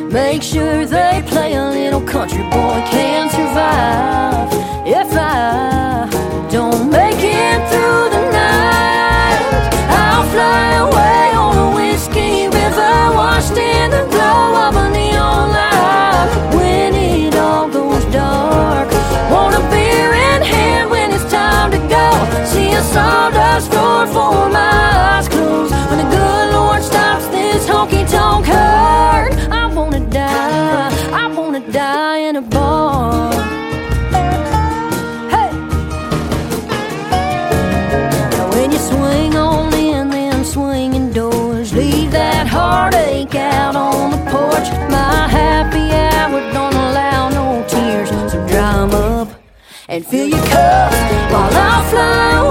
Make sure they play a little country boy can survive. If I don't make it through the night, I'll fly away on a whiskey river, washed in the glow of a neon light. When it all goes dark, want a beer in hand when it's time to go. See a sawdust roar for my eyes closed. When the good Lord stops this honky-tonk hurt, I wanna die in a bar. Hey! Now when you swing on in them swinging doors, leave that heartache out on the porch. My happy hour don't allow no tears, so dry 'em up and fill your cup while I fly away